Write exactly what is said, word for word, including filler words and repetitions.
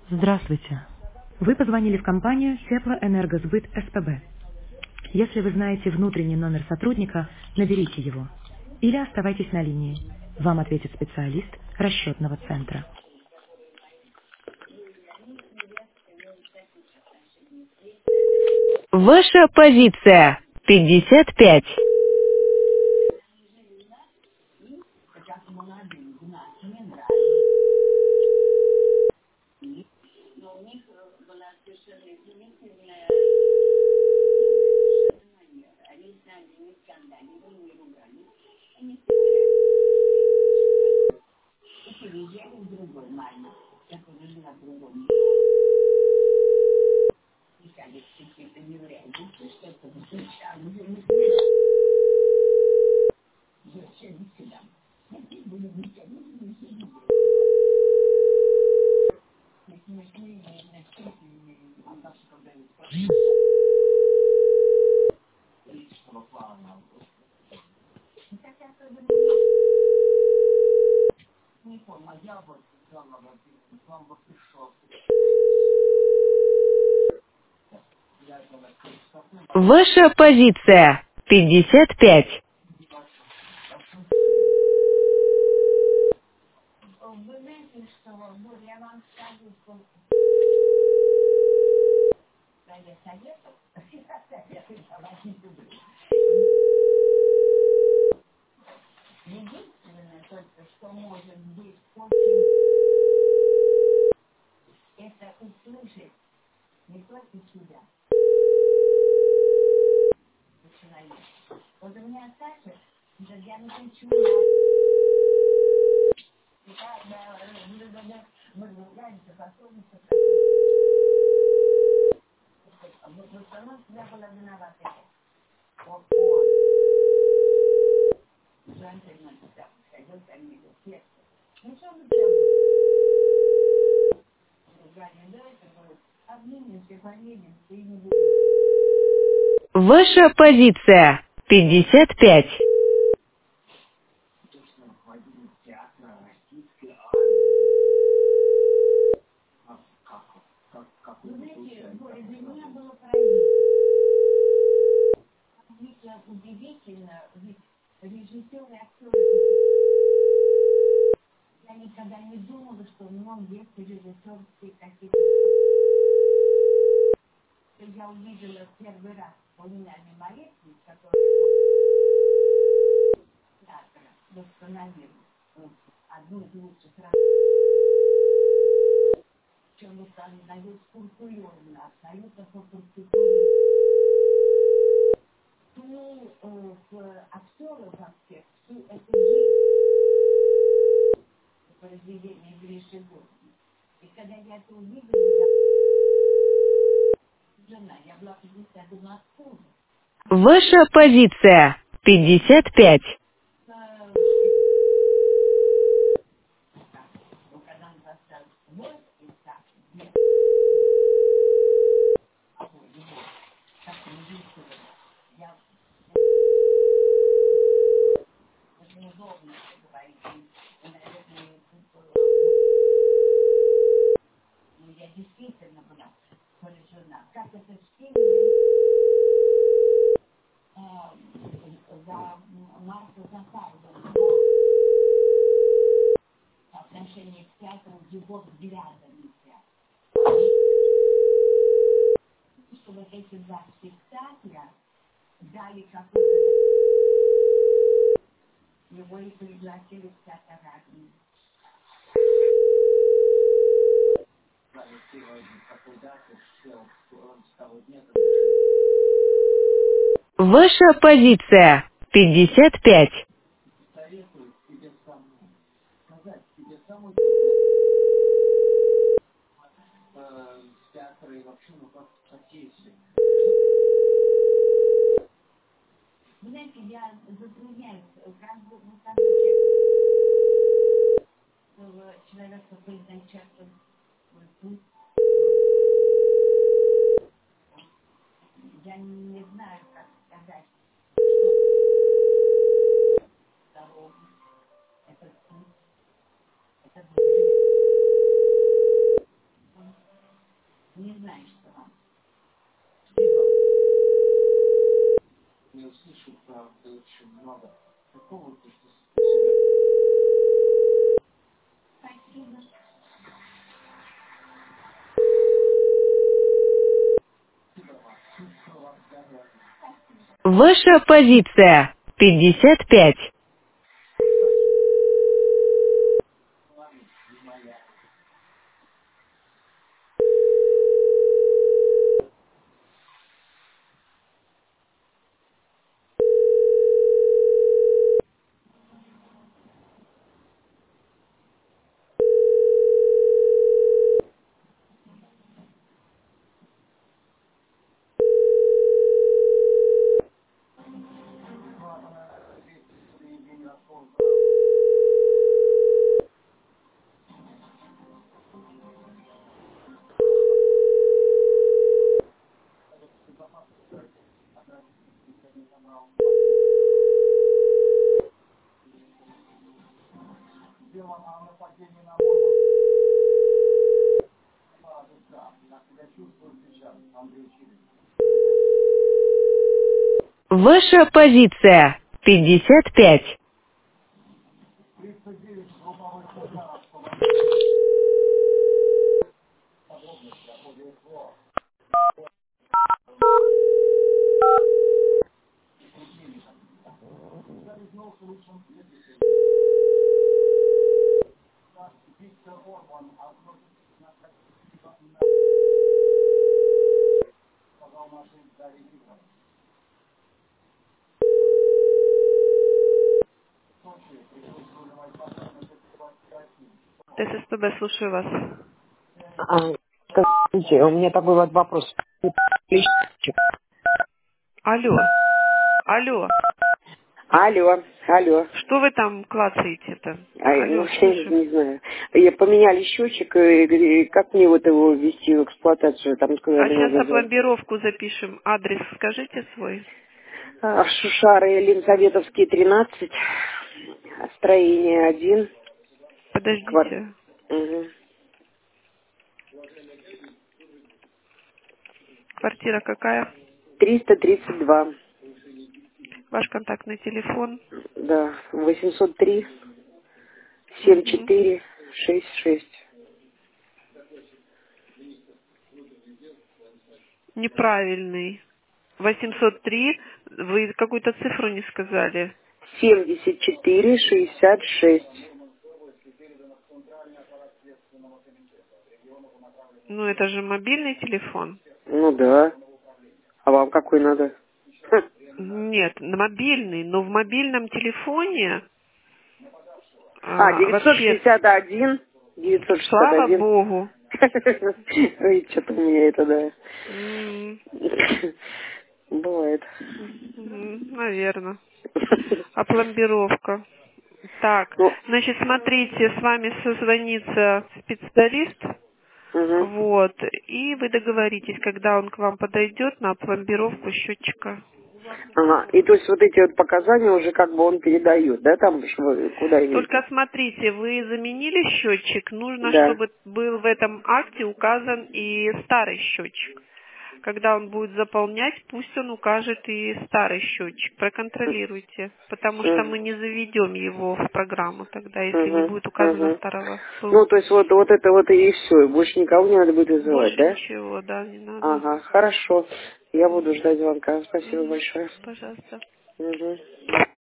Здравствуйте. Вы позвонили в компанию Теплоэнергосбыт СПБ. Если вы знаете внутренний номер сотрудника, наберите его. Или оставайтесь на линии. Вам ответит специалист расчетного центра. Ваша позиция пятьдесят пять. Ваша позиция пятьдесят пять. Ваша позиция пятьдесят пять. Ваша позиция пятьдесят пять. Ваша позиция пятьдесят пять. Ваша позиция. пятьдесят пять. Ваша позиция. пятьдесят пять. ТССПБ, слушаю вас. А, скажите, у меня такой вот вопрос. Алло, алло, Алло, алло. что вы там клацаете-то? А, ну, Алло, я слушаю. не знаю. Я поменяли счетчик, и, и как мне вот его ввести в эксплуатацию? Там А сказали, сейчас надо звонить. опломбировку запишем. Адрес скажите свой. А, Шушары, Ленсоветовский, тринадцать, строение один, кварт... Подождите. Угу. Квартира какая? триста тридцать два, Ваш контактный телефон. да, восемьсот три, семь Мгм. четыре шесть шесть. Неправильный. восемьсот три. Вы какую-то цифру не сказали. семьдесят четыре шестьдесят шесть. Ну, это же мобильный телефон. Ну да. А вам какой надо? Хм. Нет, на мобильный. Но в мобильном телефоне А, а, девятьсот вообще, шестьдесят один. девятьсот шестьдесят слава один. богу. Ой, что-то у меня это, да. М, Бывает. Наверное. Опломбировка. Так, Ну, значит, смотрите, с вами созвонится специалист, угу. вот, и вы договоритесь, когда он к вам подойдет на опломбировку счетчика. Ага. И то есть вот эти вот показания уже как бы он передает, да, там, что- куда Только именно? смотрите, вы заменили счетчик, нужно, Да. чтобы был в этом акте указан и старый счетчик. Когда он будет заполнять, пусть он укажет и старый счетчик. Проконтролируйте, потому что мы не заведем его в программу тогда, если не Угу. будет указано Угу. старого ПУ. Ну, то есть вот, вот это вот и все. Больше никого не надо будет вызывать, Больше да? ничего, да, не надо. Ага, хорошо. Я буду Мгм. ждать звонка. Спасибо Мгм. большое. Пожалуйста. Угу.